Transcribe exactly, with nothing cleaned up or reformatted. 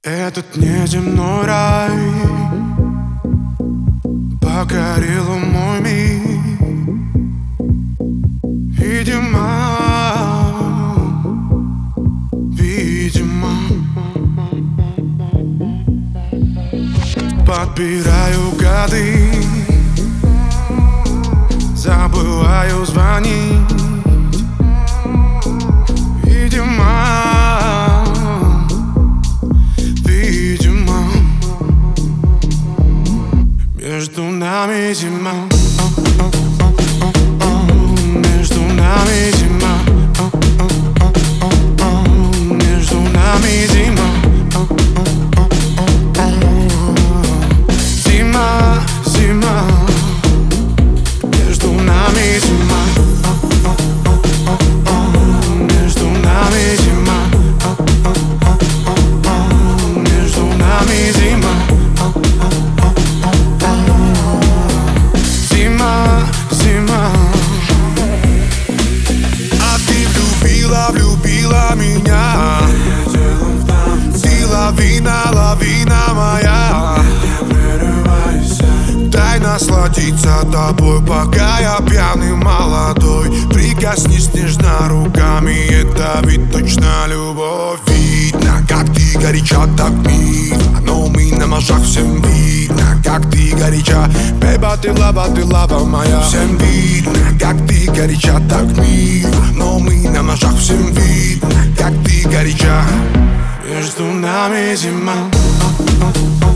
Этот неземной рай покорил мой мир. Видимо, видимо, подбираю годы, забываю звонить. Видимо, видимо, между нами зима. Между нами зима. Между нами зима. Зима, зима. Между нами зима. Между нами зима. Между нами зима. Зима, зима. А ты влюбила, влюбила меня. Ты лавина, лавина моя. Дай насладиться тобой, пока я пьяный молодой. Прикоснись нежно руками, это ведь точно любовь. Видно, как ты горяча, так мило, но у меня на ножах всем видно, как ты горяча. Бейба, ты лава, ты лава моя. Всем видно, как ты горяча, так мило, но у меня на ножах всем видно, как ты горяча. Между нами зима.